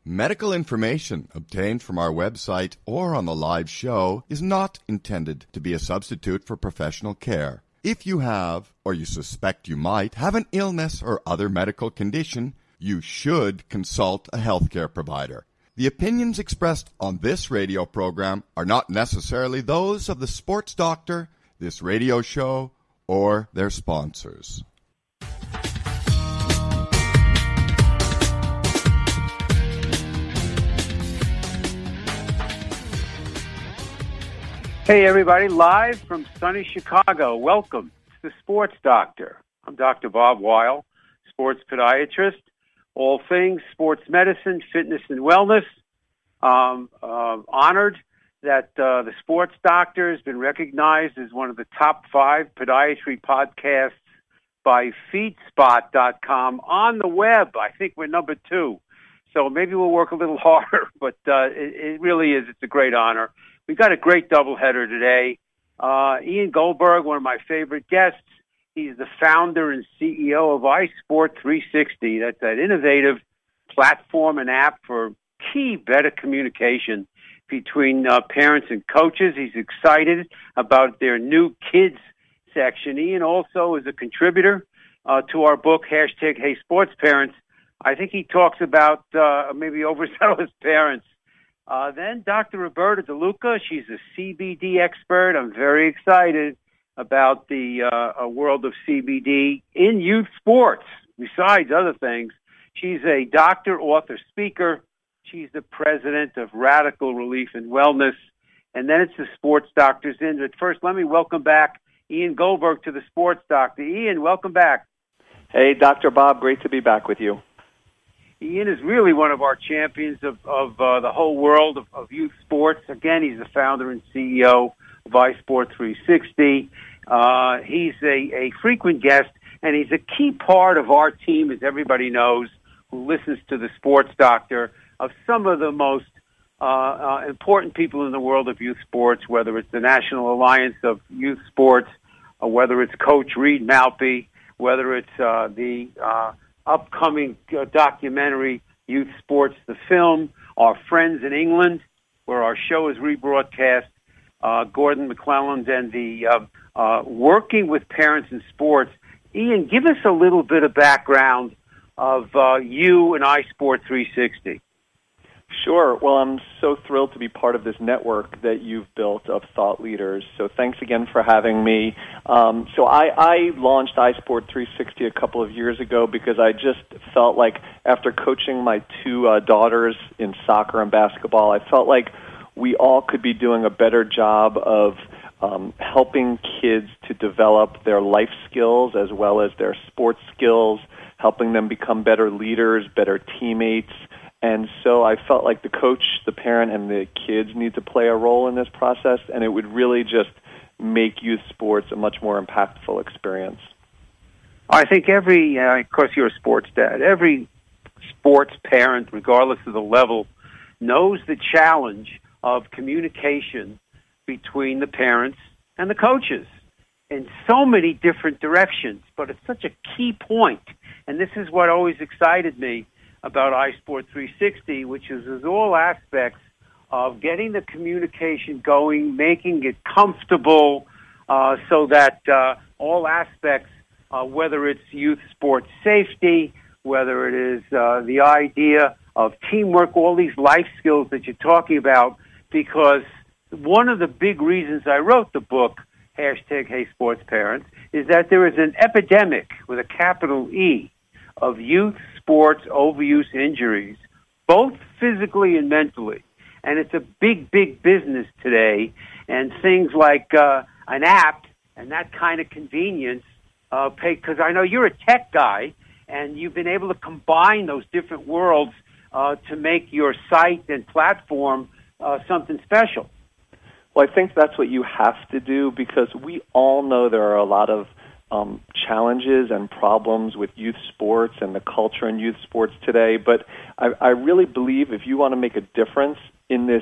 Medical information obtained from our website or on the live show is not intended to be a substitute for professional care. If you have, or you suspect you might, have an illness or other medical condition, you should consult a healthcare provider. The opinions expressed on this radio program are not necessarily those of the sports doctor, this radio show, or their sponsors. Hey, everybody, live from sunny Chicago. Welcome to the Sports Doctor. I'm Dr. Bob Weil, sports podiatrist, all things sports medicine, fitness, and wellness. Honored that the Sports Doctor has been recognized as one of the top 5 podiatry podcasts by Feedspot.com on the web. I think we're number 2. So maybe we'll work a little harder, but it really is. It's a great honor. We've got a great doubleheader today. Ian Goldberg, one of my favorite guests. He's the founder and CEO of iSport 360. That's that innovative platform and app for key better communication between parents and coaches. He's excited about their new kids section. Ian also is a contributor to our book, hashtag Hey Sports Parents. I think he talks about maybe overzealous parents. Then Dr. Roberta DeLuca, she's a CBD expert. I'm very excited about the world of CBD in youth sports, besides other things. She's a doctor, author, speaker. She's the president of Radical Relief and Wellness. And then it's the Sports Doctors in. But first, let me welcome back Ian Goldberg to the Sports Doctor. Ian, welcome back. Hey, Dr. Bob, great to be back with you. Ian is really one of our champions of the whole world of youth sports. Again, he's the founder and CEO of iSport 360. He's a frequent guest, and he's a key part of our team, as everybody knows, who listens to the Sports Doctor, of some of the most important people in the world of youth sports, whether it's the National Alliance of Youth Sports, or whether it's Coach Reed Malpe, whether it's the upcoming documentary, Youth Sports, the film, our friends in England, where our show is rebroadcast, Gordon McClelland, and the working with parents in sports. Ian, give us a little bit of background of you and iSport 360. Sure. Well, I'm so thrilled to be part of this network that you've built of thought leaders. So thanks again for having me. So I launched iSport 360 a couple of years ago because I just felt like after coaching my 2 daughters in soccer and basketball, I felt like we all could be doing a better job of helping kids to develop their life skills as well as their sports skills, helping them become better leaders, better teammates. And so I felt like the coach, the parent, and the kids need to play a role in this process, and it would really just make youth sports a much more impactful experience. I think of course you're a sports dad, every sports parent, regardless of the level, knows the challenge of communication between the parents and the coaches in so many different directions, but it's such a key point, and this is what always excited me about iSport 360, which is all aspects of getting the communication going, making it comfortable so that all aspects, whether it's youth sports safety, whether it is the idea of teamwork, all these life skills that you're talking about, because one of the big reasons I wrote the book, hashtag Hey Sports Parents, is that there is an epidemic with a capital E of youth sports overuse injuries, both physically and mentally. And it's a big, big business today. And things like an app and that kind of convenience, because I know you're a tech guy, and you've been able to combine those different worlds to make your site and platform something special. Well, I think that's what you have to do, because we all know there are a lot of challenges and problems with youth sports and the culture in youth sports today. But I really believe if you want to make a difference in this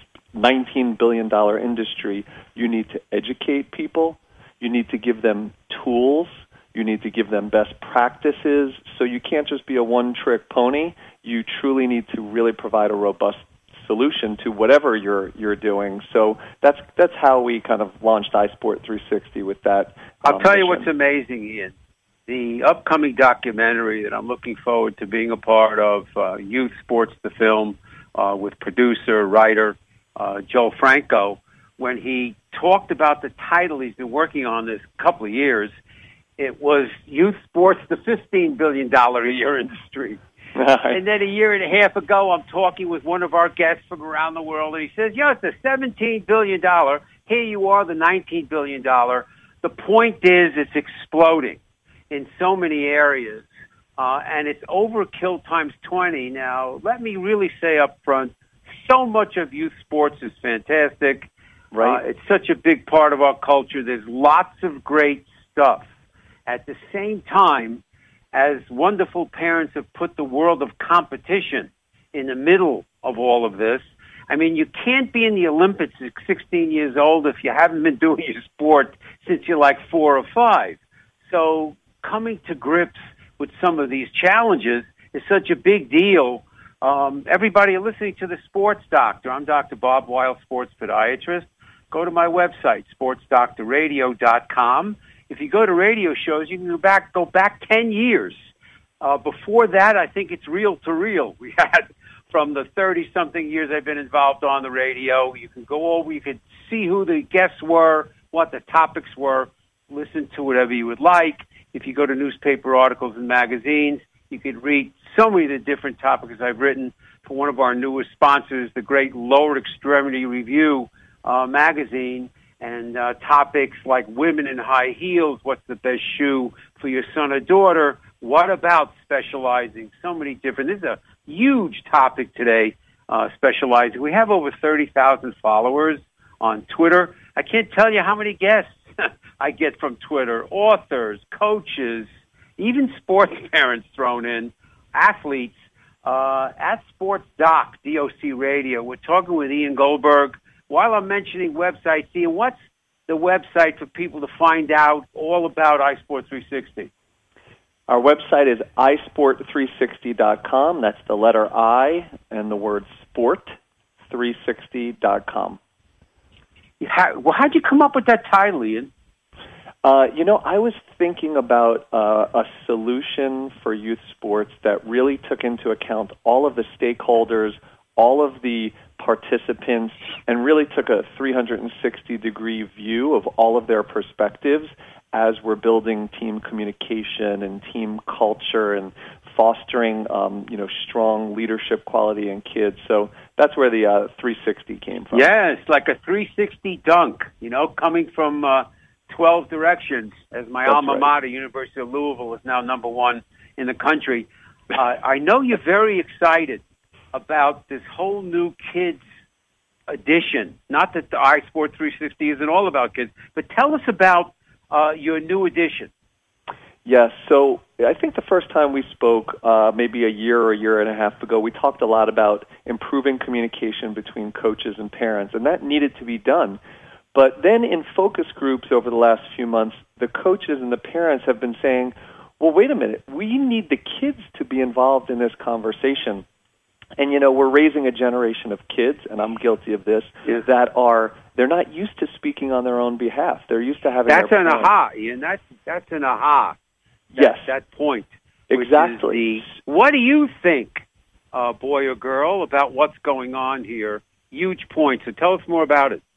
$19 billion industry, you need to educate people. You need to give them tools You need to give them best practices. So you can't just be a one-trick pony. You truly need to really provide a robust solution to whatever you're doing. So that's how we kind of launched iSport 360 with that. I'll tell you mission. what's amazing, Ian. The upcoming documentary that I'm looking forward to being a part of, Youth Sports the Film, with producer, writer Joel Franco, when he talked about the title, he's been working on this a couple of years, it was Youth Sports, the $15 billion a year industry. And then a year and a half ago, I'm talking with one of our guests from around the world, and he says, it's a $17 billion. Here you are, the $19 billion. The point is it's exploding in so many areas, and it's overkill times 20. Now, let me really say up front, so much of youth sports is fantastic. Right. It's such a big part of our culture. There's lots of great stuff. At the same time, as wonderful parents have put the world of competition in the middle of all of this, I mean, you can't be in the Olympics at 16 years old if you haven't been doing your sport since you're like 4 or 5. So coming to grips with some of these challenges is such a big deal. Everybody listening to the Sports Doctor, I'm Dr. Bob Weil, sports podiatrist. Go to my website, sportsdoctorradio.com. If you go to radio shows, you can go back 10 years. Before that, I think it's reel to reel. We had from the 30-something years I've been involved on the radio. You can go over, you could see who the guests were, what the topics were, listen to whatever you would like. If you go to newspaper articles and magazines, you could read so many of the different topics I've written for one of our newest sponsors, the great Lower Extremity Review magazine, and topics like women in high heels, what's the best shoe for your son or daughter, what about specializing, so many different, this is a huge topic today, specializing. We have over 30,000 followers on Twitter. I can't tell you how many guests I get from Twitter, authors, coaches, even sports parents thrown in, athletes, at Sports Doc, DOC Radio. We're talking with Ian Goldberg. While I'm mentioning websites, Ian, what's the website for people to find out all about iSport 360? Our website is iSport360.com. That's the letter I and the word sport360.com. How'd you come up with that title, Ian? I was thinking about a solution for youth sports that really took into account all of the stakeholders, all of the participants, and really took a 360-degree view of all of their perspectives as we're building team communication and team culture and fostering, strong leadership quality in kids. So that's where the 360 came from. Yeah, it's like a 360 dunk, coming from 12 directions, as my alma mater, University of Louisville, is now number 1 in the country. I know you're very excited about this whole new kids edition. Not that the iSport 360 isn't all about kids, but tell us about your new edition. Yes, so I think the first time we spoke, maybe a year and a half ago, we talked a lot about improving communication between coaches and parents, and that needed to be done. But then in focus groups over the last few months, the coaches and the parents have been saying, well, wait a minute, we need the kids to be involved in this conversation. And, we're raising a generation of kids, and I'm guilty of this, they're not used to speaking on their own behalf. They're used to having That's an aha, Ian. That's an aha. Yes. That point. Exactly. What do you think, boy or girl, about what's going on here? Huge point. So tell us more about it.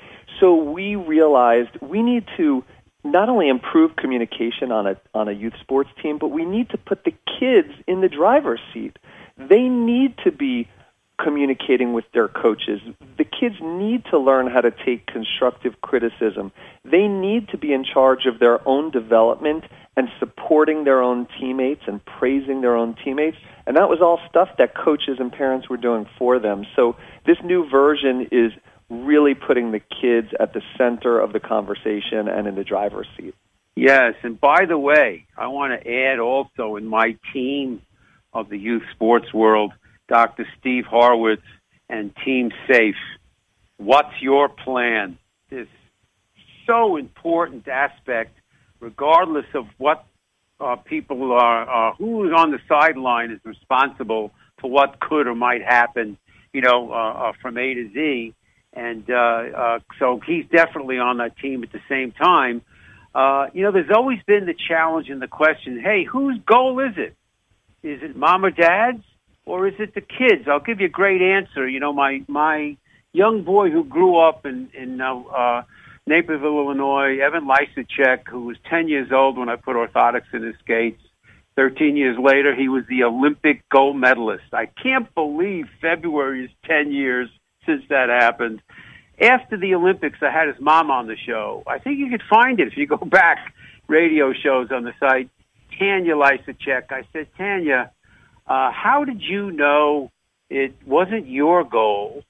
So we realized we need to not only improve communication on a youth sports team, but we need to put the kids in the driver's seat. They need to be communicating with their coaches. The kids need to learn how to take constructive criticism. They need to be in charge of their own development and supporting their own teammates and praising their own teammates. And that was all stuff that coaches and parents were doing for them. So this new version is really putting the kids at the center of the conversation and in the driver's seat. Yes, and by the way, I want to add also in my team of the youth sports world, Dr. Steve Horwitz and Team Safe. What's your plan? This so important aspect regardless of what people are, who is on the sideline is responsible for what could or might happen, from A to Z. And so he's definitely on that team at the same time. There's always been the challenge and the question, hey, whose goal is it? Is it mom or dad's, or is it the kids? I'll give you a great answer. My young boy who grew up in Naperville, Illinois, Evan Lysacek, who was 10 years old when I put orthotics in his skates. 13 years later, he was the Olympic gold medalist. I can't believe February is 10 years since that happened. After the Olympics, I had his mom on the show. I think you could find it if you go back, radio shows on the site. Tanya Lysacek. I said, Tanya, how did you know it wasn't your goal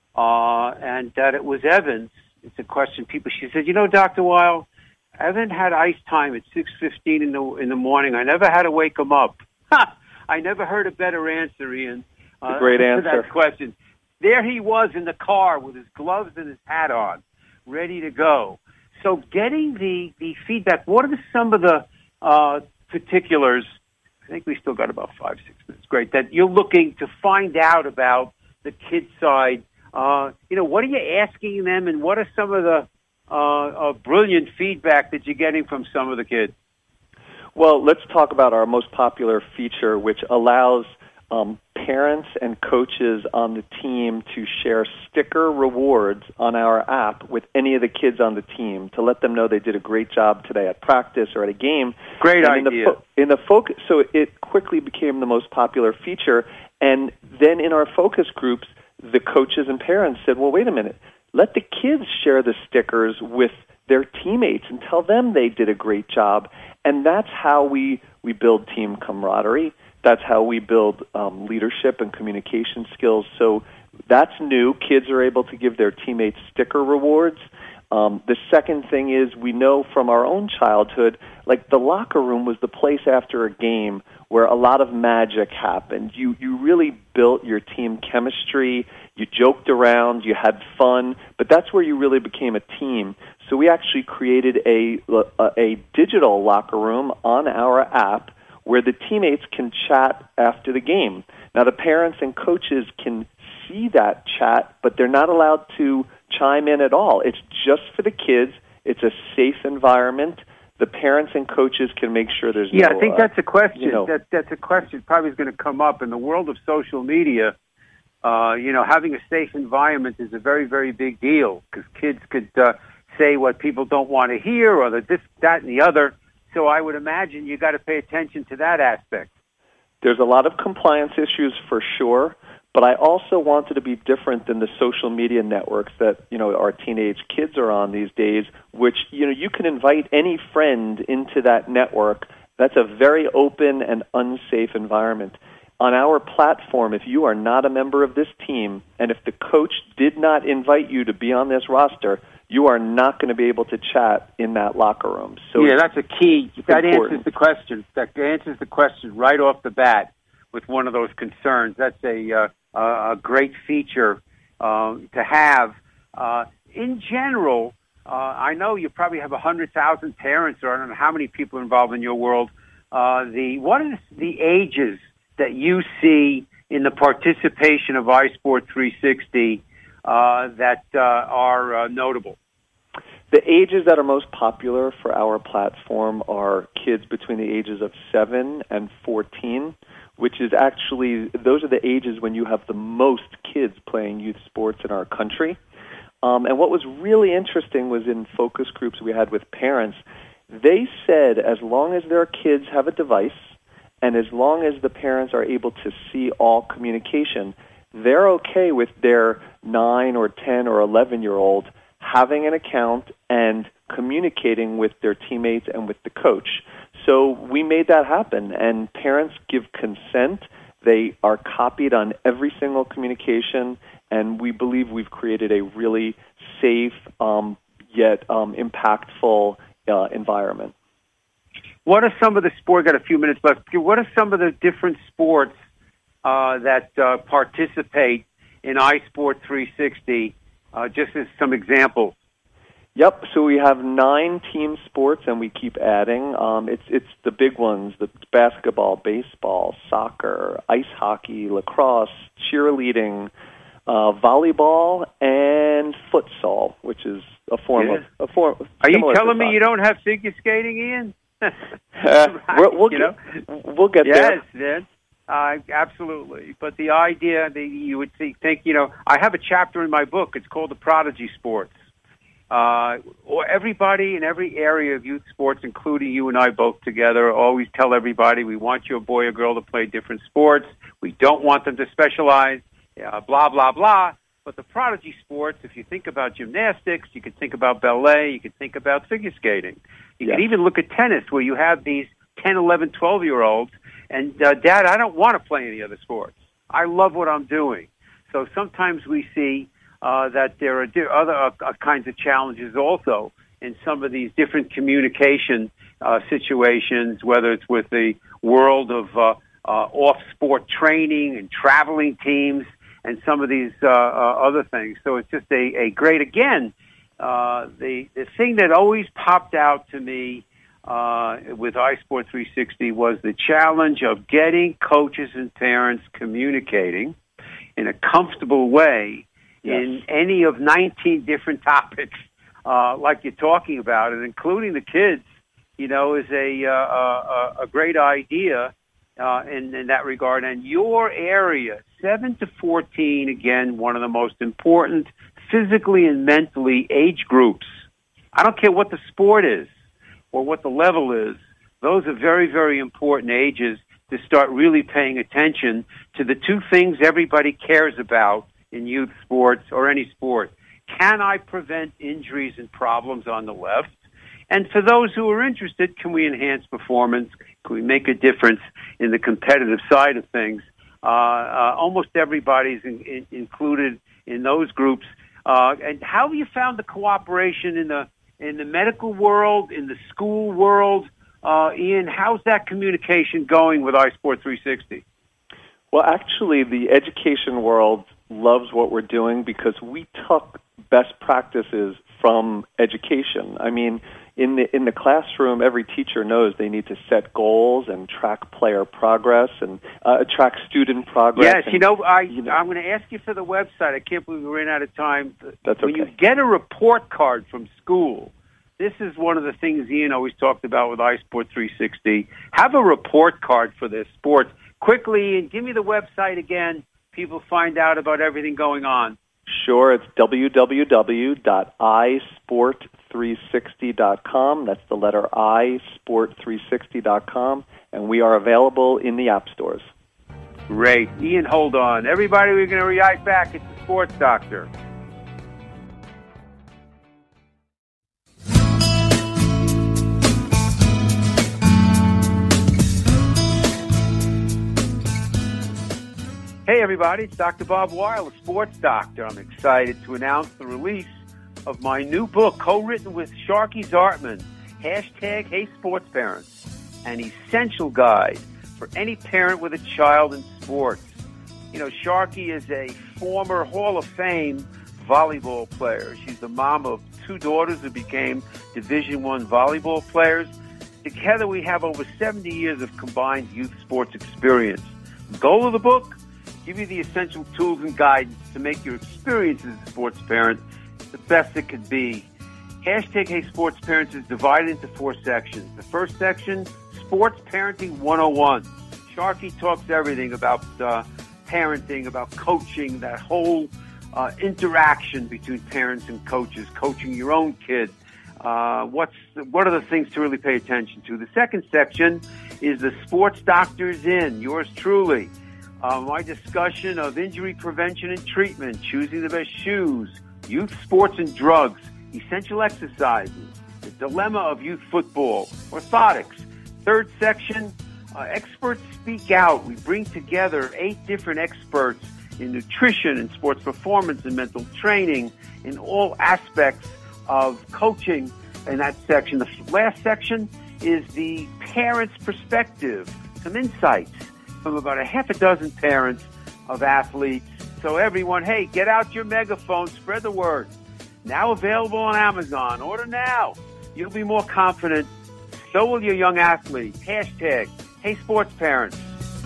and that it was Evan's? It's a question she said, Dr. Weil, Evan had ice time at 6:15 in the morning. I never had to wake him up. I never heard a better answer, Ian. A great answer to that question. There he was in the car with his gloves and his hat on, ready to go. So getting the feedback, what are some of the particulars, I think we still got about 5-6 minutes, great, that you're looking to find out about the kids' side? What are you asking them, and what are some of the brilliant feedback that you're getting from some of the kids? Well, let's talk about our most popular feature, which allows parents and coaches on the team to share sticker rewards on our app with any of the kids on the team to let them know they did a great job today at practice or at a game. Great idea. In the focus, so it quickly became the most popular feature, and then in our focus groups, the coaches and parents said, well, wait a minute, let the kids share the stickers with their teammates and tell them they did a great job. And that's how we build team camaraderie. That's how we build leadership and communication skills. So that's new. Kids are able to give their teammates sticker rewards. The second thing is we know from our own childhood, like the locker room was the place after a game where a lot of magic happened. You really built your team chemistry. You joked around. You had fun. But that's where you really became a team. So we actually created a digital locker room on our app where the teammates can chat after the game. Now, the parents and coaches can see that chat, but they're not allowed to chime in at all. It's just for the kids. It's a safe environment. The parents and coaches can make sure there's no... Yeah, I think that's a question. That's a question probably is going to come up in the world of social media. Having a safe environment is a very, very big deal because kids could say what people don't want to hear or this, that, and the other. So I would imagine you got to pay attention to that aspect. There's a lot of compliance issues for sure, but I also wanted to be different than the social media networks that, our teenage kids are on these days, which, you can invite any friend into that network. That's a very open and unsafe environment. On our platform, if you are not a member of this team, and if the coach did not invite you to be on this roster, you are not going to be able to chat in that locker room. So yeah, that's a key. That answers the question. That answers the question right off the bat with one of those concerns. That's a great feature to have. In general, I know you probably have 100,000 parents, or I don't know how many people involved in your world. What are the ages that you see in the participation of iSport 360 that are notable? The ages that are most popular for our platform are kids between the ages of 7 and 14, which is actually, those are the ages when you have the most kids playing youth sports in our country. And what was really interesting was in focus groups we had with parents, they said as long as their kids have a device and as long as the parents are able to see all communication, they're okay with their 9 or 10 or 11-year-old having an account and communicating with their teammates and with the coach. So we made that happen, and parents give consent. They are copied on every single communication, and we believe we've created a really safe yet impactful environment. What are some of the sports? Got a few minutes left. What are some of the different sports that participate in iSport 360? Just as some examples. Yep. So we have 9 team sports, and we keep adding. It's the big ones: the basketball, baseball, soccer, ice hockey, lacrosse, cheerleading, volleyball, and futsal, which is a form of Are you telling me you don't have figure skating, Ian? Right, we'll get there. Yes, then. Absolutely. But the idea that you would think, I have a chapter in my book. It's called The Prodigy Sports. Or everybody in every area of youth sports, including you and I both together, always tell everybody we want your boy or girl to play different sports. We don't want them to specialize, blah, blah, blah. But the prodigy sports, if you think about gymnastics, you could think about ballet, you could think about figure skating. You could even look at tennis, where you have these 10, 11, 12-year-olds, and, Dad, I don't want to play any other sports. I love what I'm doing. So sometimes we see that there are other kinds of challenges also in some of these different communication situations, whether it's with the world of off-sport training and traveling teams and some of these other things. So it's just a great, again, the thing that always popped out to me with iSport 360 was the challenge of getting coaches and parents communicating in a comfortable way in any of 19 different topics like you're talking about, and including the kids, is a great idea in that regard. And your area, 7 to 14, again, one of the most important physically and mentally age groups. I don't care what the sport is or what the level is. Those are very, very important ages to start really paying attention to the two things everybody cares about in youth sports or any sport. Can I prevent injuries and problems on the left? And for those who are interested, can we enhance performance? Can we make a difference in the competitive side of things? Almost everybody's included in those groups. And how have you found the cooperation in the medical world, in the school world? Ian, how's that communication going with iSport 360? Well, actually, the education world loves what we're doing because we took best practices from education. I mean, in the classroom, every teacher knows they need to set goals and track player progress and track student progress. Yes, I'm going to ask you for the website. I can't believe we ran out of time. That's okay. When you get a report card from school, this is one of the things Ian always talked about with iSport 360. Have a report card for their sports. Quickly, and give me the website again. People find out about everything going on. Sure, it's www.isport360.com. That's the letter I, sport360.com, and we are available in the app stores. Great. Ian, hold on. Everybody, we're going to be right back. It's the Sports Doctor. Hey, everybody, it's Dr. Bob Weil, the Sports Doctor. I'm excited to announce the release of my new book, co-written with Sharky Zartman, #HeySportsParents, an essential guide for any parent with a child in sports. Sharky is a former Hall of Fame volleyball player. She's the mom of 2 daughters who became Division I volleyball players. Together, we have over 70 years of combined youth sports experience. The goal of the book? Give you the essential tools and guidance to make your experience as a sports parent the best it could be. #HeySportsParents is divided into 4 sections. The first section, Sports Parenting 101. Sharky talks everything about parenting, about coaching, that whole interaction between parents and coaches, coaching your own kid. What are the things to really pay attention to? The second section is the Sports Doctor's In, yours truly. My discussion of injury prevention and treatment, choosing the best shoes, youth sports and drugs, essential exercises, the dilemma of youth football, orthotics. Third section, experts speak out. We bring together 8 different experts in nutrition and sports performance and mental training in all aspects of coaching in that section. The last section is the parent's perspective, some insights from about a half a dozen parents of athletes. So everyone, hey, get out your megaphone, spread the word. Now available on Amazon. Order now. You'll be more confident. So will your young athletes. Hashtag, hey sports parents.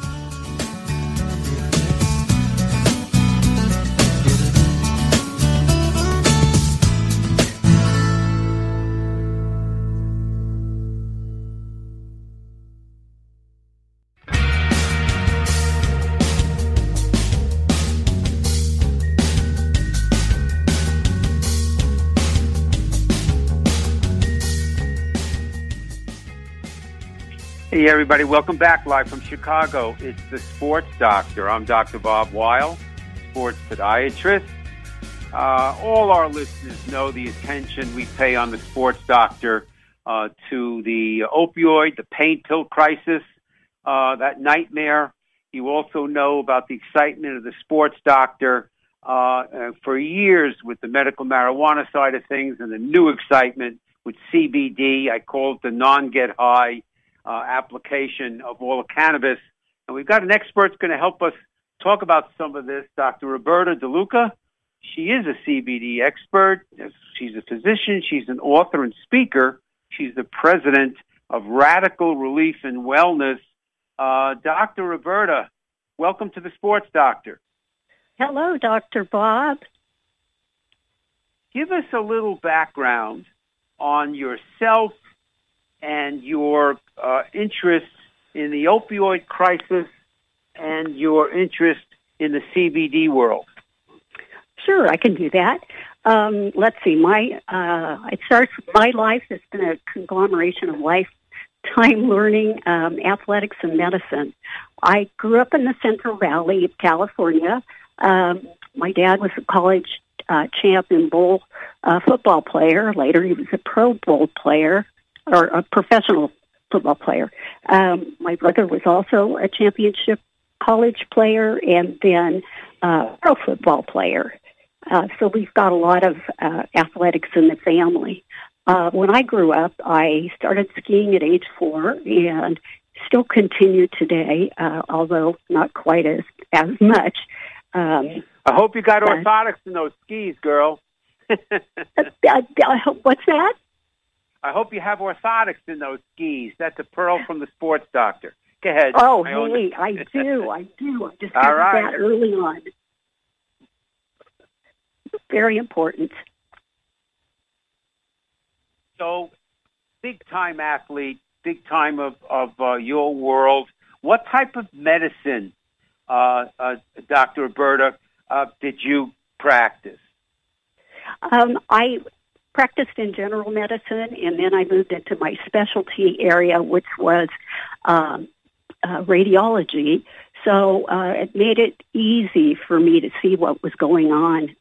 Hey, everybody. Welcome back live from Chicago. It's the Sports Doctor. I'm Dr. Bob Weil, sports podiatrist. All our listeners know the attention we pay on the Sports Doctor to the opioid, the pain pill crisis, that nightmare. You also know about the excitement of the Sports Doctor for years with the medical marijuana side of things and the new excitement with CBD. I call it the non-get-high application of all cannabis. And we've got an expert going to help us talk about some of this, Dr. Roberta DeLuca. She is a CBD expert. She's a physician. She's an author and speaker. She's the president of Radical Relief and Wellness. Dr. Roberta, welcome to the Sports Doctor. Hello, Dr. Bob. Give us a little background on yourself and your interest in the opioid crisis and your interest in the CBD world. Sure, I can do that. Let's see. My life has been a conglomeration of lifetime learning, athletics, and medicine. I grew up in the Central Valley of California. My dad was a college champion bowl football player. Later, he was a Pro Bowl player, or a professional football player. My brother was also a championship college player and then a pro football player. So we've got a lot of athletics in the family. When I grew up, I started skiing at age 4 and still continue today, although not quite as much. I hope you got orthotics in those skis, girl. What's that? I hope you have orthotics in those skis. That's a pearl from the Sports Doctor. Go ahead. Oh, hey, I do. I discovered that early on. Very important. So, big-time athlete, big time of your world. What type of medicine, Dr. Roberta, did you practice? I practiced in general medicine, and then I moved into my specialty area, which was radiology. So it made it easy for me to see what was going on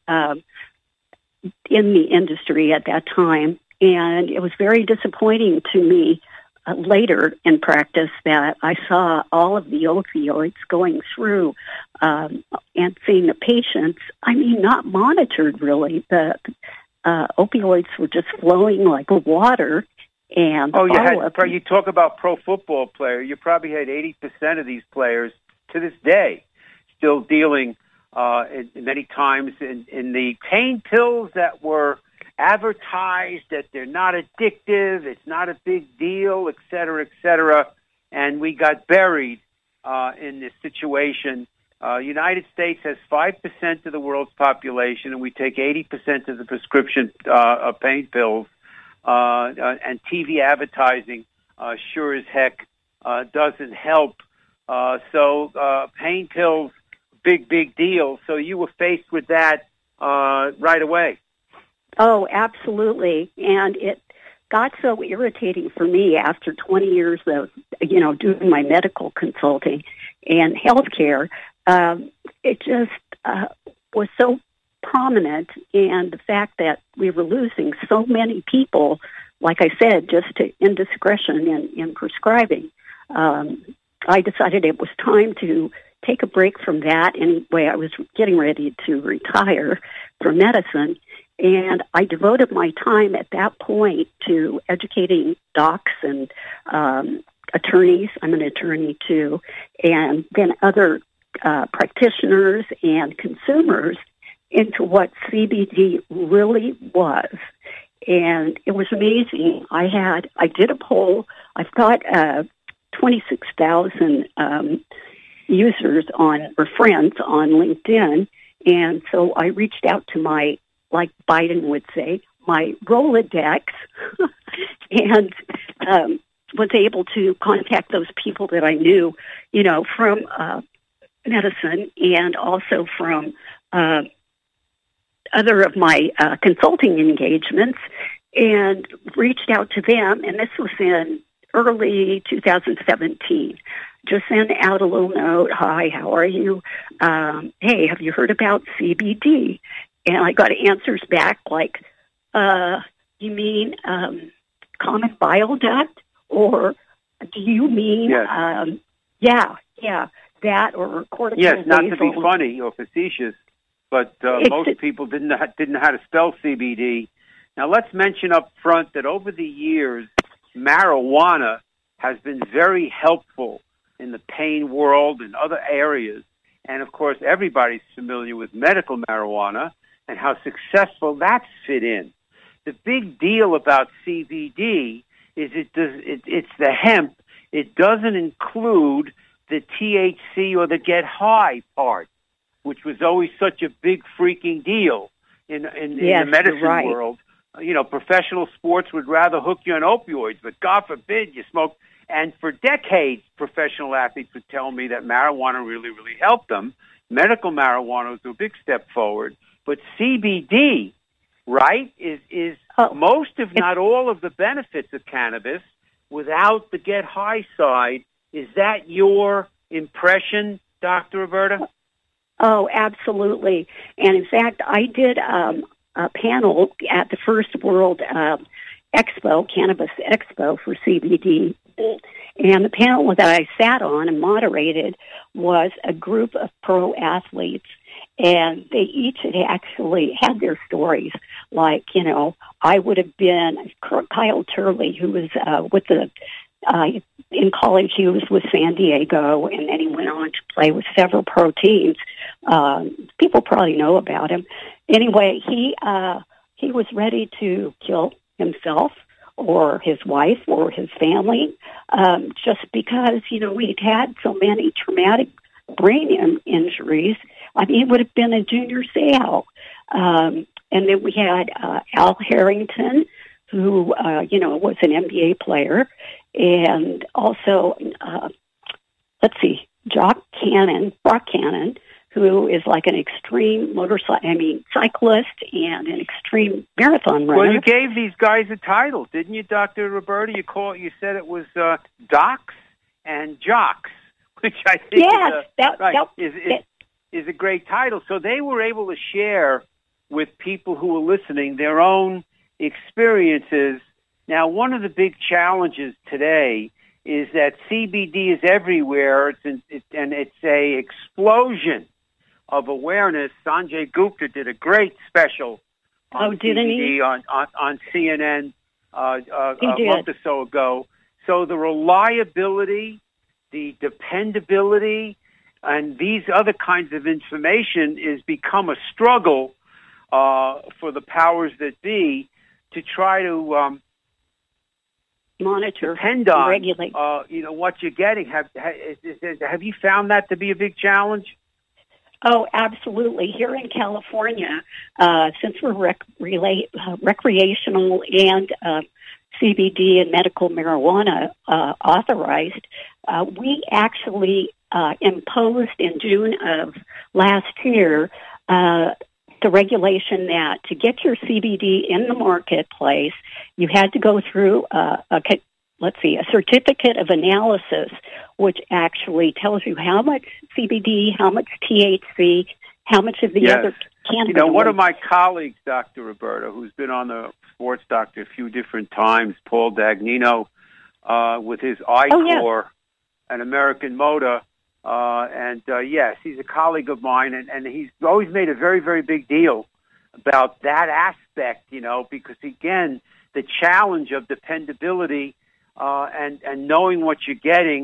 in the industry at that time. And it was very disappointing to me later in practice that I saw all of the opioids going through and seeing the patients, not monitored really. The opioids were just flowing like water. And you talk about pro football player. You probably had 80% of these players to this day still dealing many times in the pain pills that were advertised that they're not addictive, it's not a big deal, et cetera, and we got buried in this situation. United States has 5% of the world's population, and we take 80% of the prescription pain pills, and TV advertising sure as heck doesn't help. So pain pills, big deal. So you were faced with that right away. Oh, absolutely. And it got so irritating for me after 20 years of, doing my medical consulting and healthcare. It just was so prominent, and the fact that we were losing so many people, like I said, just to indiscretion in prescribing. I decided it was time to take a break from that. Anyway, I was getting ready to retire from medicine, and I devoted my time at that point to educating docs and attorneys. I'm an attorney too, and then other practitioners and consumers into what CBD really was. And it was amazing. I did a poll. I've got 26,000 users or friends on LinkedIn. And so I reached out to my, like Biden would say, my Rolodex, and was able to contact those people that I knew, from medicine and also from other of my consulting engagements, and reached out to them. And this was in early 2017. Just sent out a little note. Hi, how are you? Hey, have you heard about CBD? And I got answers back like, you mean common bile duct? Or do you mean, that or cortisol? Yes, not to be funny or facetious, but most people didn't know how to spell CBD. Now, let's mention up front that over the years, marijuana has been very helpful in the pain world and other areas. And, of course, everybody's familiar with medical marijuana and how successful that's fit in. The big deal about CBD is it's the hemp. It doesn't include the THC or the get high part, which was always such a big freaking deal in the medicine world. Professional sports would rather hook you on opioids, but God forbid you smoke. And for decades, professional athletes would tell me that marijuana really, really helped them. Medical marijuana was a big step forward. But CBD, right, is most, if not all, of the benefits of cannabis without the get high side. Is that your impression, Dr. Roberta? Oh, absolutely. And in fact, I did a panel at the First World Expo, Cannabis Expo for CBD. And the panel that I sat on and moderated was a group of pro athletes. And they each had actually had their stories. Like, I would have been Kyle Turley, who was with the in college, he was with San Diego, and then he went on to play with several pro teams. People probably know about him. Anyway, he was ready to kill himself or his wife or his family, just because, we'd had so many traumatic brain injuries. I mean, it would have been a junior Seau. And then we had Al Harrington, who, was an NBA player, and also, Brock Cannon, who is like an extreme cyclist and an extreme marathon runner. Well, you gave these guys a title, didn't you, Dr. Roberta? You said it was docs and jocks, which I think is a great title. So they were able to share with people who were listening their own experiences. Now, one of the big challenges today is that CBD is everywhere, and it's a explosion of awareness. Sanjay Gupta did a great special on CBD on CNN a month or so ago. So the reliability, the dependability, and these other kinds of information is become a struggle for the powers that be to try to monitor, depend on, regulate. What you're getting. Have you found that to be a big challenge? Oh, absolutely. Here in California, since we're recreational and CBD and medical marijuana authorized, we actually imposed in June of last year the regulation that to get your CBD in the marketplace, you had to go through a certificate of analysis, which actually tells you how much CBD, how much THC, how much of the other cannabinoids. One of my colleagues, Dr. Roberta, who's been on the Sports Doctor a few different times, Paul Dagnino, with his iCore and American Moda, yes, he's a colleague of mine, and he's always made a very, very big deal about that aspect, because, again, the challenge of dependability and knowing what you're getting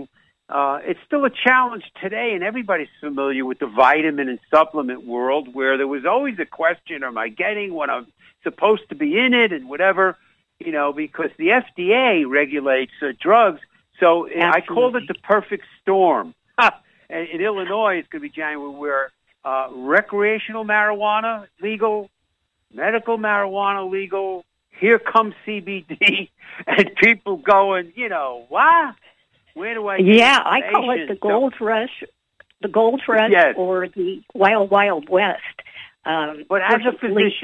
it's still a challenge today, and everybody's familiar with the vitamin and supplement world, where there was always a question, am I getting what I'm supposed to be in it and whatever, because the FDA regulates drugs. So Absolutely. I called it the perfect storm. And in Illinois, it's going to be January, where recreational marijuana legal, medical marijuana legal, here comes CBD, and people going, what? Where do I get I call it the gold rush, yes. or the wild, wild west. But as a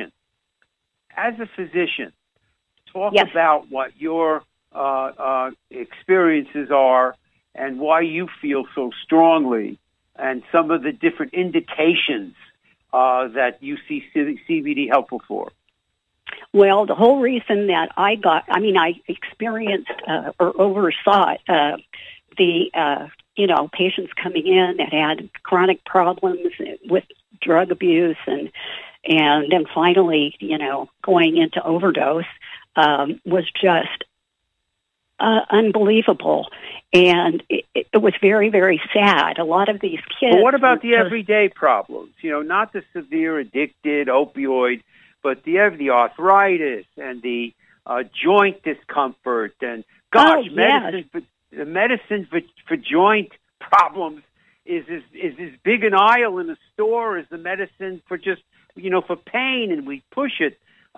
physician, talk yes. about what your experiences are and why you feel so strongly, and some of the different indications that you see CBD helpful for. Well, the whole reason that I experienced or oversaw the patients coming in that had chronic problems with drug abuse and then finally, going into overdose was just unbelievable. And it was very, very sad. A lot of these kids... But what about the everyday problems? Not the severe addicted opioid, but the arthritis and the joint discomfort and, medicine for joint problems is as big an aisle in the store as the medicine for just, for pain, and we push it.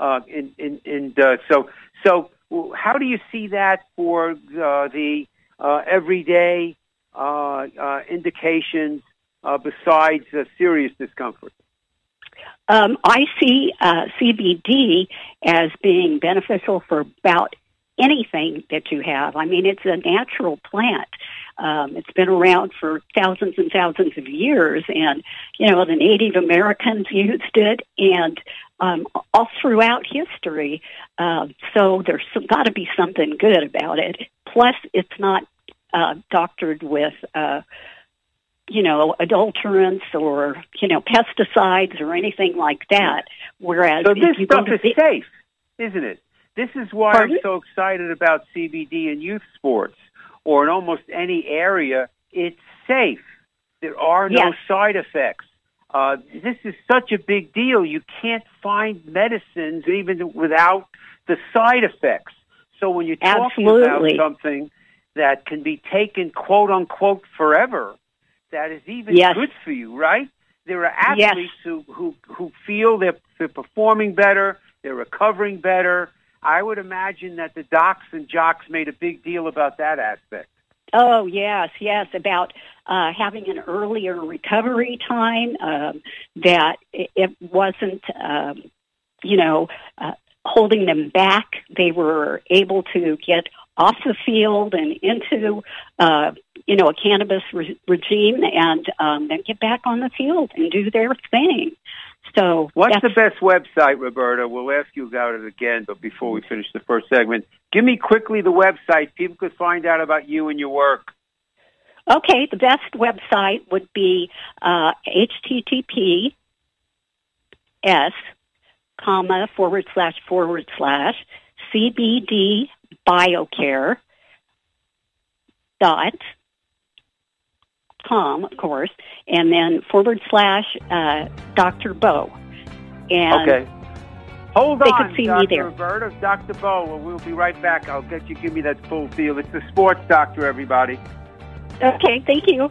So how do you see that for the everyday indications besides serious discomfort? I see CBD as being beneficial for about anything that you have. I mean, it's a natural plant. It's been around for thousands and thousands of years, and, the Native Americans used it, and all throughout history. So there's got to be something good about it. Plus, it's not doctored with adulterants or, pesticides or anything like that. Whereas so this stuff is safe, isn't it? This is why Pardon? I'm so excited about CBD in youth sports or in almost any area. It's safe. There are no side effects. This is such a big deal. You can't find medicines even without the side effects. So when you're talking about something that can be taken, quote unquote, forever, that is even good for you, right? There are athletes who feel they're performing better, they're recovering better. I would imagine that the docs and jocks made a big deal about that aspect. Oh, yes, about having an earlier recovery time, that it wasn't, holding them back. They were able to get off the field and into, a cannabis regime and then get back on the field and do their thing. So what's the best website, Roberta? We'll ask you about it again, but before we finish the first segment, give me quickly the website. People could find out about you and your work. Okay, the best website would be https://cbdbiocare.com, of course, and then /Dr. Bo. And okay. Hold on, could see Dr. me there. Roberta, Dr. Bo. Well, we'll be right back. I'll get you. Give me that full feel. It's the sports doctor, everybody. Okay, thank you.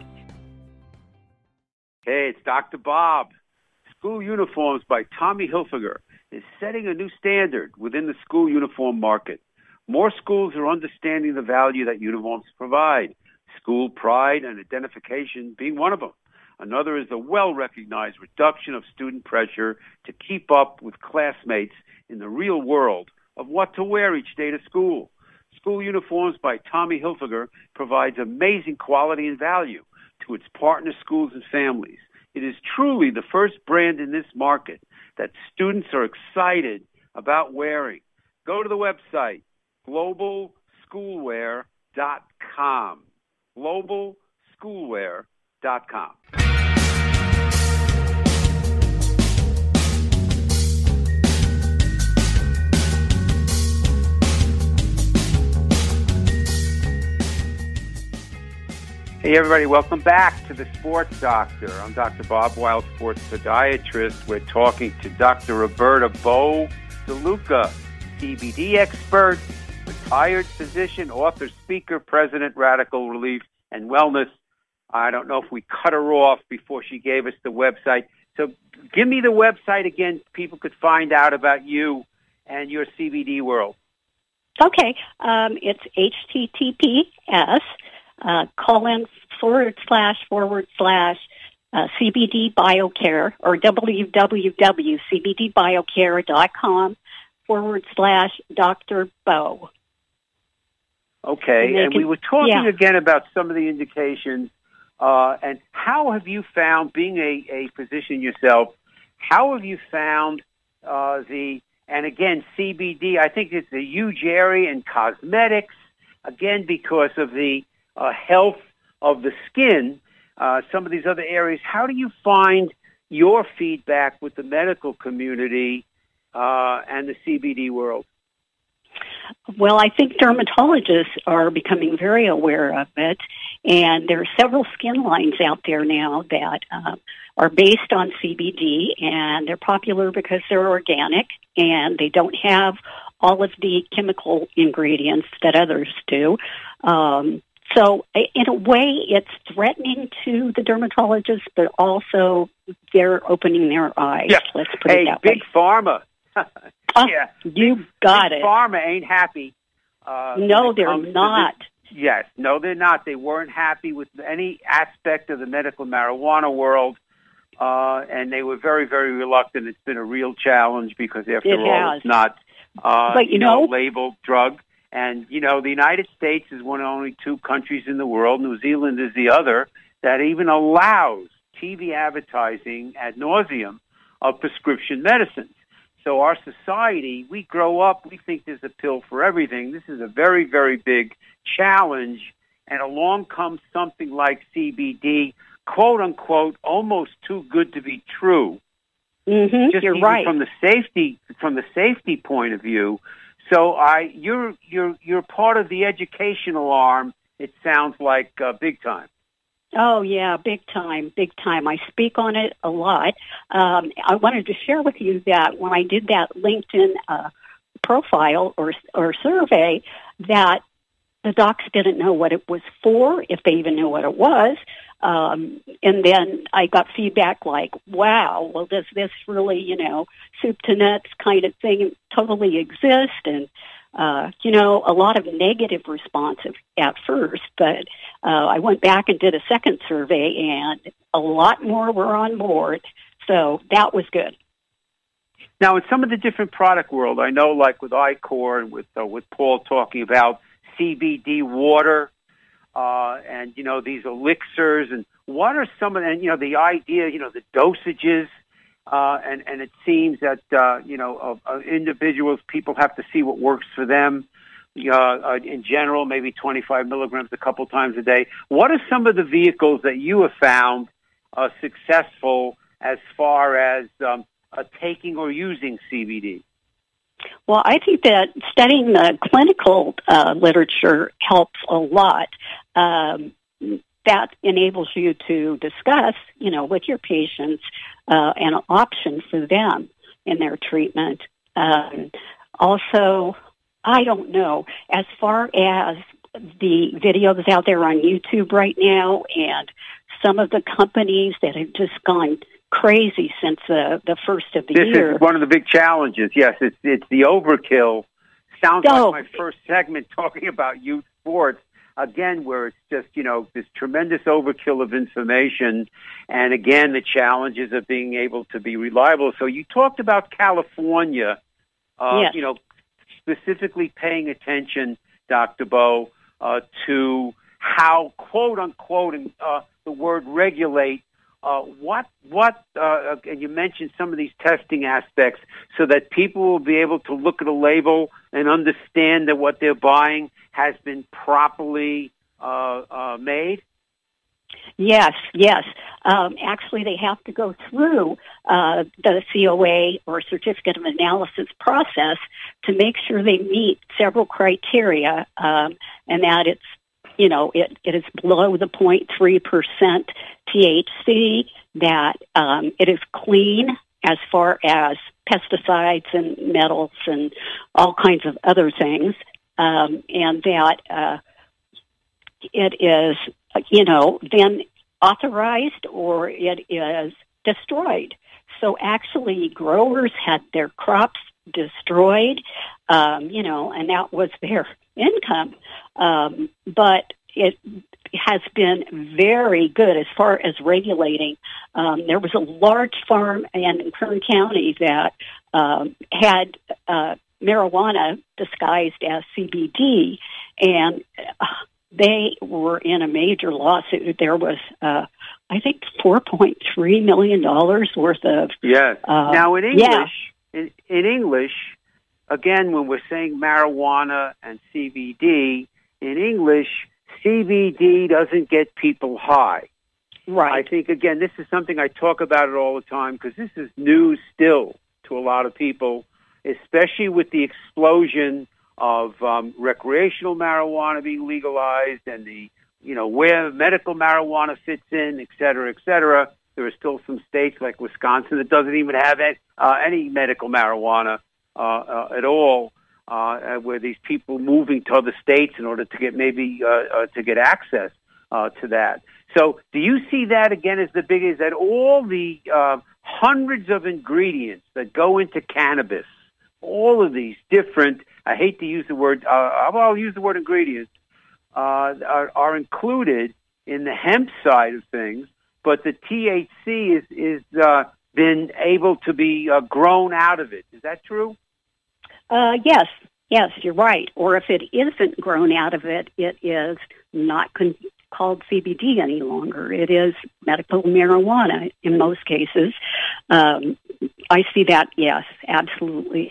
Hey, it's Dr. Bob. School Uniforms by Tommy Hilfiger is setting a new standard within the school uniform market. More schools are understanding the value that uniforms provide, school pride and identification being one of them. Another is the well-recognized reduction of student pressure to keep up with classmates in the real world of what to wear each day to school. School Uniforms by Tommy Hilfiger provides amazing quality and value to its partner schools and families. It is truly the first brand in this market that students are excited about wearing. Go to the website, globalschoolwear.com. globalschoolwear.com. Hey, everybody. Welcome back to The Sports Doctor. I'm Dr. Bob Weil, sports podiatrist. We're talking to Dr. Roberta Bowe DeLuca, CBD expert, retired physician, author, speaker, president, Radical Relief and Wellness. I don't know if we cut her off before she gave us the website. So give me the website again. People could find out about you and your CBD world. Okay. It's HTTPS, // CBD Biocare, or www.cbdbiocare.com / Dr. Bowe. Okay, and we were talking again about some of the indications, and how have you found, being a physician yourself, how have you found and again, CBD, I think it's a huge area in cosmetics, again, because of the health of the skin, some of these other areas. How do you find your feedback with the medical community and the CBD world? Well, I think dermatologists are becoming very aware of it, and there are several skin lines out there now that are based on CBD, and they're popular because they're organic and they don't have all of the chemical ingredients that others do. So in a way, it's threatening to the dermatologists, but also they're opening their eyes. Yeah. Let's put it that Big way. Pharma. Yeah, you got Big it. Pharma ain't happy. No, they're not. Yes, no, they're not. They weren't happy with any aspect of the medical marijuana world, and they were very, very reluctant. It's been a real challenge because, after all, it's not but labeled drug. And, the United States is one of only 2 countries in the world, New Zealand is the other, that even allows TV advertising ad nauseum of prescription medicines. So our society, we grow up, we think there's a pill for everything. This is a very, very big challenge. And along comes something like CBD, quote unquote, almost too good to be true. Mm-hmm, Just you're even right. From the safety point of view. So you're part of the educational arm. It sounds like big time. Oh, yeah, big time. I speak on it a lot. I wanted to share with you that when I did that LinkedIn profile or survey, that the docs didn't know what it was for, if they even knew what it was. And then I got feedback like, wow, well, does this really, soup to nuts kind of thing totally exist? And a lot of negative response at first, but I went back and did a second survey, and a lot more were on board, so that was good. Now, in some of the different product world, I know, like with iCore and with Paul talking about CBD water, and these elixirs, and what are some of the idea, the dosages. And it seems that, individuals, people have to see what works for them. In general, maybe 25 milligrams a couple times a day. What are some of the vehicles that you have found successful as far as taking or using CBD? Well, I think that studying the clinical literature helps a lot. That enables you to discuss, with your patients an option for them in their treatment. Also, I don't know, as far as the videos out there on YouTube right now and some of the companies that have just gone crazy since the first of the year. This is one of the big challenges. Yes, it's the overkill. Sounds like my first segment talking about youth sports. Again, where it's just, this tremendous overkill of information, and again, the challenges of being able to be reliable. So you talked about California, yes. Specifically paying attention, Dr. Bowe, to how, quote unquote, the word regulate, and you mentioned some of these testing aspects so that people will be able to look at a label and understand that what they're buying has been properly made? Yes. Actually, they have to go through the COA or Certificate of Analysis process to make sure they meet several criteria, and that it's it is below the 0.3% THC, that it is clean as far as pesticides and metals and all kinds of other things, and that it is, then authorized or it is destroyed. So actually growers had their crops destroyed, and that was their income. But it has been very good as far as regulating. There was a large farm in Kern County that had marijuana disguised as CBD, and they were in a major lawsuit. There was, I think, $4.3 million worth of... Yes. Now, in English, in English, again, when we're saying marijuana and CBD, in English, CBD doesn't get people high. Right. I think, again, this is something I talk about it all the time because this is news still to a lot of people, especially with the explosion of recreational marijuana being legalized and the, where medical marijuana fits in, et cetera, et cetera. There are still some states like Wisconsin that doesn't even have any medical marijuana at all, where these people moving to other states in order to get to get access to that. So do you see that again as the biggest, that all the hundreds of ingredients that go into cannabis, all of these different, I hate to use the word, I'll use the word ingredients, are included in the hemp side of things, but the THC is been able to be grown out of it. Is that true? Yes, you're right. Or if it isn't grown out of it, it is not called CBD any longer. It is medical marijuana in most cases. I see that, yes, absolutely.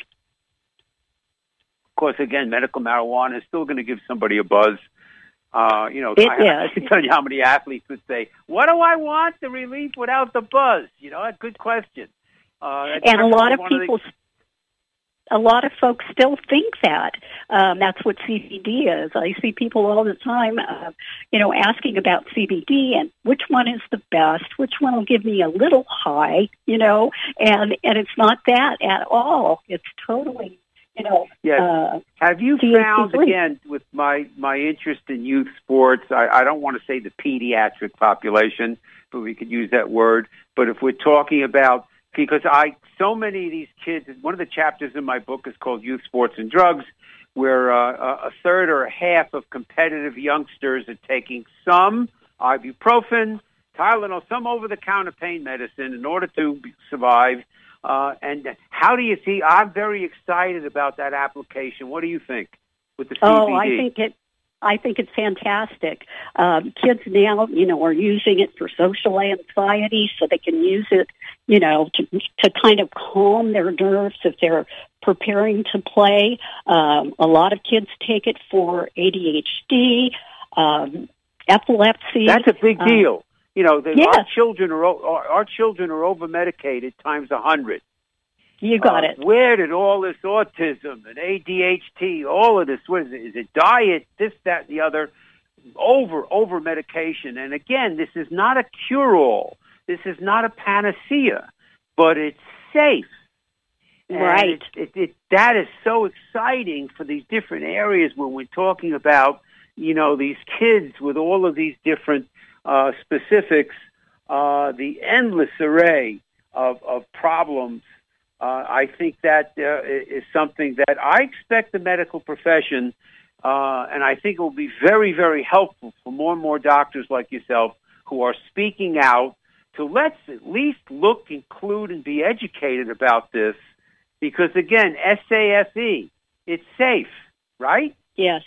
Of course, again, medical marijuana is still going to give somebody a buzz. I can tell you how many athletes would say, "What do I want? The relief without the buzz?" A good question. And a lot of people, a lot of folks still think that. That's what CBD is. I see people all the time, asking about CBD and which one is the best, which one will give me a little high, and it's not that at all. It's totally, Yes. Have you found, again, with my interest in youth sports, I don't want to say the pediatric population, but we could use that word. But if we're talking about, because so many of these kids, one of the chapters in my book is called Youth Sports and Drugs, where a third or a half of competitive youngsters are taking some ibuprofen, Tylenol, some over-the-counter pain medicine in order to survive. And how do you see? I'm very excited about that application. What do you think with the CBD? Oh, I think it's fantastic. Kids now, are using it for social anxiety, so they can use it, to kind of calm their nerves if they're preparing to play. A lot of kids take it for ADHD, epilepsy. That's a big deal. Yes. Our children are over medicated times 100. You got it. Where did all this autism and ADHD, all of this, what is it? Is it diet, this, that, the other, over medication? And again, this is not a cure-all. This is not a panacea, but it's safe. Right. And that is so exciting for these different areas when we're talking about, these kids with all of these different specifics, the endless array of problems. I think that is something that I expect the medical profession, and I think it will be very, very helpful for more and more doctors like yourself who are speaking out to let's at least look, include, and be educated about this. Because, again, SAFE, it's safe, right? Yes,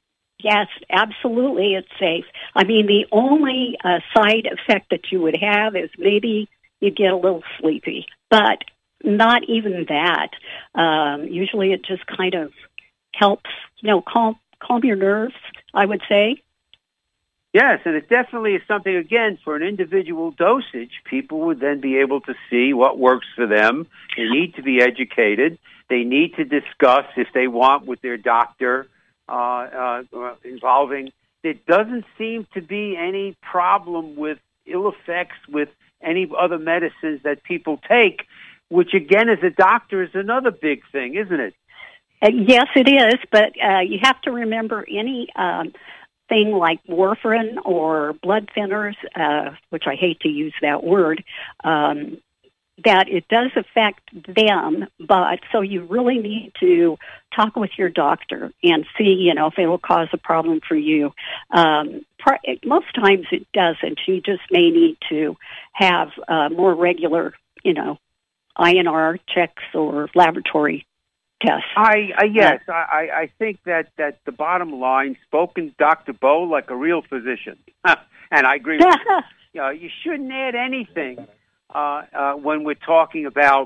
absolutely, it's safe. I mean, the only side effect that you would have is maybe you get a little sleepy, but not even that. Usually it just kind of helps, calm your nerves, I would say. Yes, and it definitely is something, again, for an individual dosage, people would then be able to see what works for them. They need to be educated. They need to discuss, if they want, with their doctor, involving There doesn't seem to be any problem with ill effects with any other medicines that people take, which again, as a doctor, is another big thing, isn't it? Yes, it is, but you have to remember any thing like warfarin or blood thinners, which I hate to use that word, that it does affect them, but so you really need to talk with your doctor and see, if it will cause a problem for you. Most times it doesn't. You just may need to have more regular, INR checks or laboratory tests. I think that the bottom line, spoken Dr. Bo like a real physician, and I agree with you. You shouldn't add anything when we're talking about,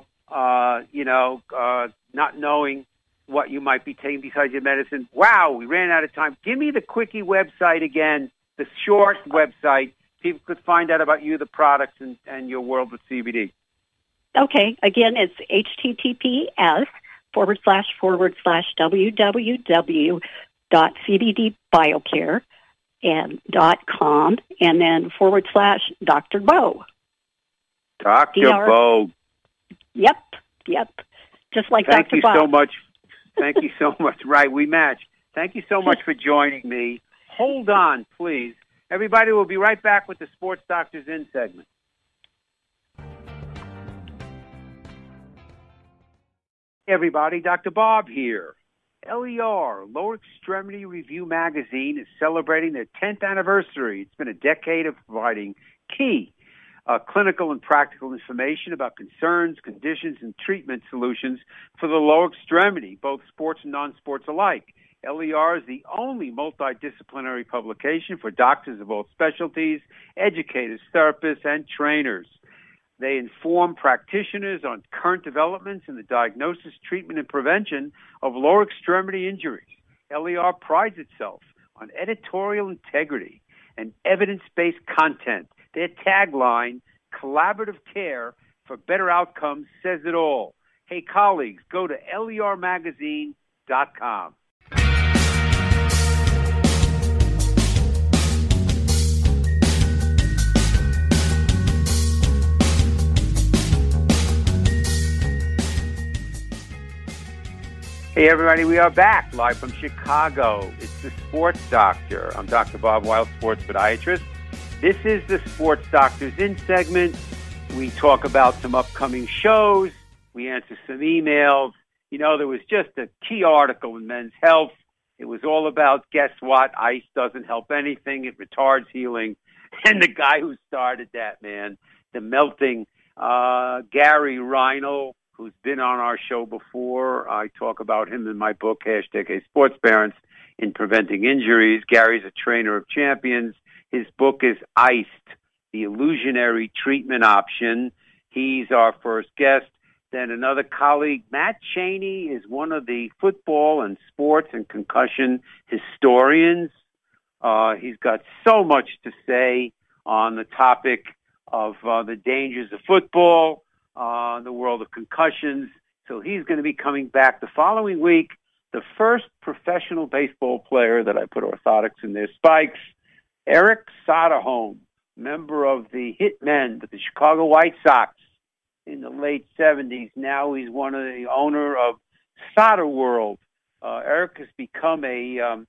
not knowing what you might be taking besides your medicine. Wow, we ran out of time. Give me the quickie website again, the short website. People could find out about you, the products, and your world with CBD. Okay, again, it's https://www.cbdbiocare.com and then /Dr. Bo. Dr. Bo. Yep. Just like Thank Dr. you Bob. so much. Thank you so much. Right, we match. Thank you so much for joining me. Hold on, please. Everybody, will be right back with the Sports Doctors In segment. Hey everybody, Dr. Bob here. LER, Lower Extremity Review Magazine, is celebrating their 10th anniversary. It's been a decade of providing key clinical and practical information about concerns, conditions, and treatment solutions for the lower extremity, both sports and non-sports alike. LER is the only multidisciplinary publication for doctors of all specialties, educators, therapists, and trainers. They inform practitioners on current developments in the diagnosis, treatment, and prevention of lower extremity injuries. LER prides itself on editorial integrity and evidence-based content. Their tagline, collaborative care for better outcomes, says it all. Hey, colleagues, go to lermagazine.com. Hey, everybody, we are back live from Chicago. It's the Sports Doctor. I'm Dr. Bob Wild, sports podiatrist. This is the Sports Doctors In segment. We talk about some upcoming shows. We answer some emails. There was just a key article in Men's Health. It was all about, guess what? Ice doesn't help anything. It retards healing. And the guy who started that, man, the melting, Gary Reinl, who's been on our show before. I talk about him in my book, #A Sports Parents in Preventing Injuries. Gary's a trainer of champions. His book is Iced, the illusionary treatment option. He's our first guest. Then another colleague, Matt Cheney, is one of the football and sports and concussion historians. He's got so much to say on the topic of the dangers of football, the world of concussions. So he's going to be coming back the following week. The first professional baseball player that I put orthotics in their spikes, Eric Soderholm, member of the Hitmen, the Chicago White Sox in the late 70s. Now he's one of the owner of Solder World. Eric has become a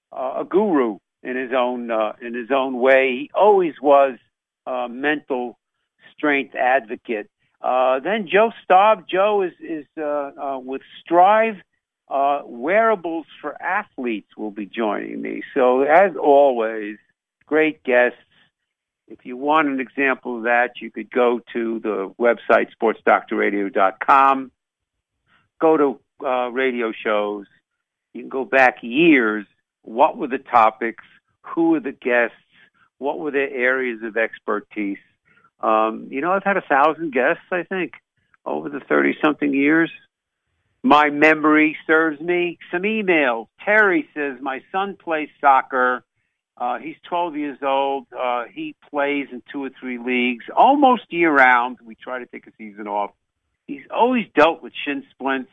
guru in his own way. He always was a mental strength advocate. Then Joe Staub. Joe is with Strive Wearables for Athletes will be joining me. So as always, great guests. If you want an example of that, you could go to the website sportsdoctorradio.com. Go to radio shows. You can go back years. What were the topics? Who were the guests? What were their areas of expertise? I've had 1,000 guests, I think, over the 30-something years. My memory serves me. Some emails. Terry says, my son plays soccer. He's 12 years old. He plays in 2 or 3 leagues almost year-round. We try to take a season off. He's always dealt with shin splints.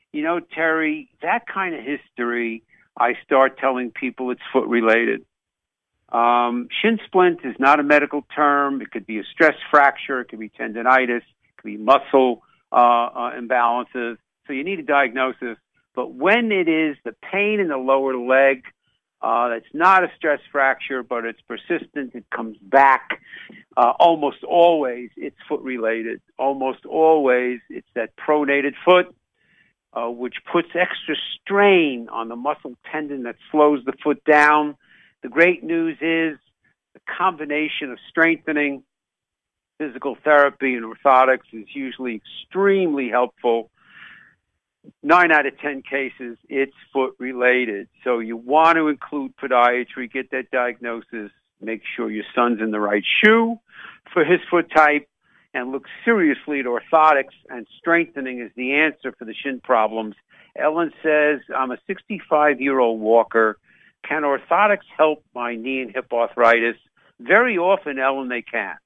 Terry, that kind of history, I start telling people it's foot-related. Shin splint is not a medical term. It could be a stress fracture. It could be tendinitis. It could be muscle imbalances. So you need a diagnosis. But when it is the pain in the lower leg, that's not a stress fracture, but it's persistent, it comes back, almost always it's foot-related. Almost always it's that pronated foot, which puts extra strain on the muscle tendon that slows the foot down. The great news is the combination of strengthening, physical therapy, and orthotics is usually extremely helpful. 9 out of 10 cases, it's foot-related. So you want to include podiatry, get that diagnosis, make sure your son's in the right shoe for his foot type, and look seriously at orthotics, and strengthening is the answer for the shin problems. Ellen says, I'm a 65-year-old walker. Can orthotics help my knee and hip arthritis? Very often, Ellen, they can.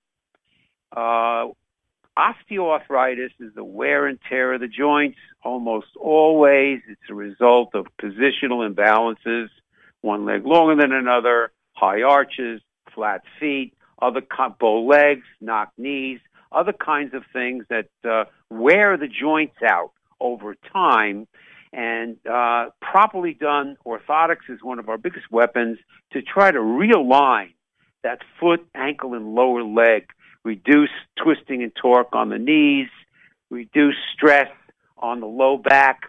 Osteoarthritis is the wear and tear of the joints. Almost always, it's a result of positional imbalances, one leg longer than another, high arches, flat feet, other bow legs, knock knees, other kinds of things that wear the joints out over time. And properly done, orthotics is one of our biggest weapons to try to realign that foot, ankle, and lower leg, reduce twisting and torque on the knees, reduce stress on the low back.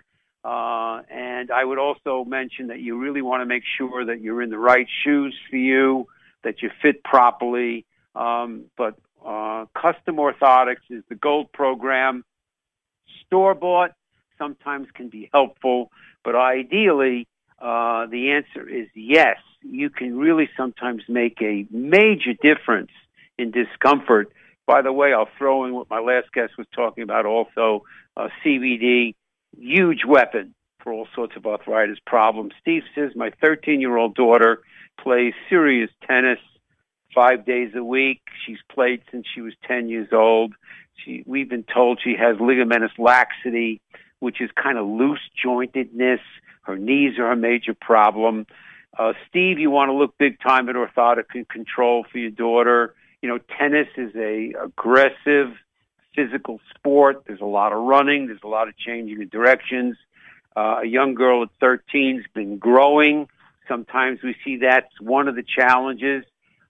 And I would also mention that you really want to make sure that you're in the right shoes for you, that you fit properly. But custom orthotics is the gold program. Store-bought sometimes can be helpful, but ideally, the answer is yes. You can really sometimes make a major difference in discomfort. By the way, I'll throw in what my last guest was talking about also, CBD, huge weapon for all sorts of arthritis problems. Steve says my 13-year-old daughter plays serious tennis 5 days a week. She's played since she was 10 years old. We've been told she has ligamentous laxity, which is kind of loose jointedness. Her knees are a major problem. Steve, you want to look big time at orthotic and control for your daughter. You know, tennis is a aggressive physical sport. There's a lot of running. There's a lot of changing of directions. A young girl at 13 has been growing. Sometimes we see that's one of the challenges.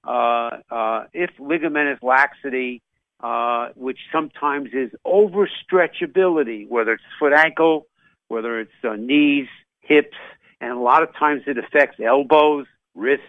If ligamentous laxity, which sometimes is overstretchability, whether it's foot ankle, whether it's knees, hips, and a lot of times it affects elbows, wrists,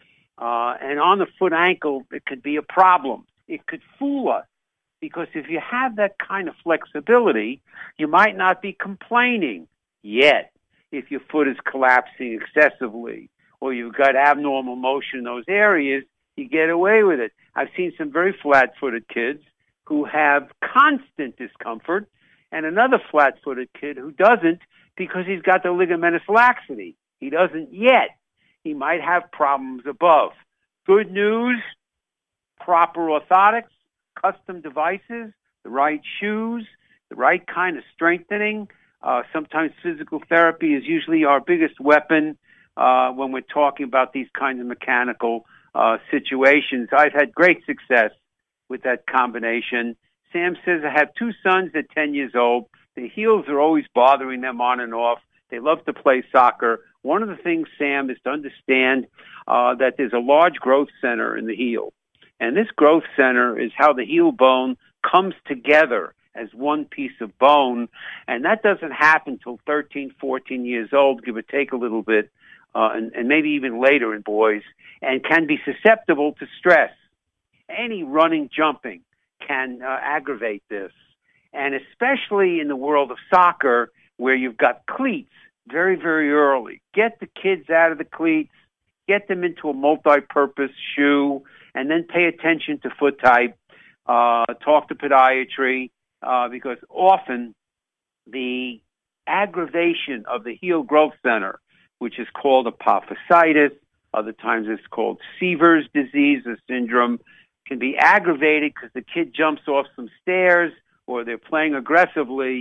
and on the foot ankle, it could be a problem. It could fool us because if you have that kind of flexibility, you might not be complaining yet if your foot is collapsing excessively or you've got abnormal motion in those areas. You get away with it. I've seen some very flat-footed kids who have constant discomfort and another flat-footed kid who doesn't because he's got the ligamentous laxity. He doesn't yet. He might have problems above. Good news, proper orthotics, custom devices, the right shoes, the right kind of strengthening. Sometimes physical therapy is usually our biggest weapon when we're talking about these kinds of mechanical situations. I've had great success with that combination. Sam says, I have 2 sons at 10 years old. The heels are always bothering them on and off. They love to play soccer. One of the things, Sam, is to understand that there's a large growth center in the heel. And this growth center is how the heel bone comes together as one piece of bone. And that doesn't happen until 13, 14 years old, give or take a little bit, and maybe even later in boys, and can be susceptible to stress. Any running, jumping can aggravate this. And especially in the world of soccer, where you've got cleats very, very early. Get the kids out of the cleats, get them into a multi-purpose shoe, and then pay attention to foot type. Talk to podiatry, because often the aggravation of the heel growth center, which is called apophysitis, other times it's called Sever's disease or syndrome, can be aggravated because the kid jumps off some stairs or they're playing aggressively,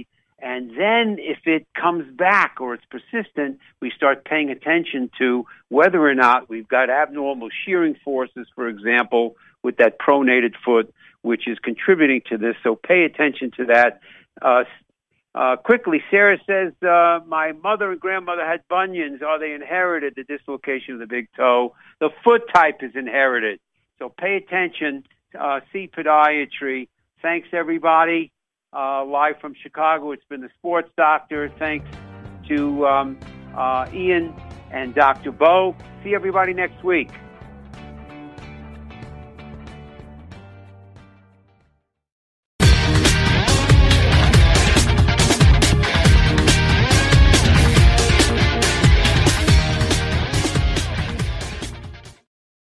And then if it comes back or it's persistent, we start paying attention to whether or not we've got abnormal shearing forces, for example, with that pronated foot, which is contributing to this. So pay attention to that. Quickly, Sarah says, my mother and grandmother had bunions. Are they inherited, the dislocation of the big toe? The foot type is inherited. So pay attention. See podiatry. Thanks, everybody. Live from Chicago, it's been the Sports Doctor. Thanks to Ian and Dr. Bo. See everybody next week.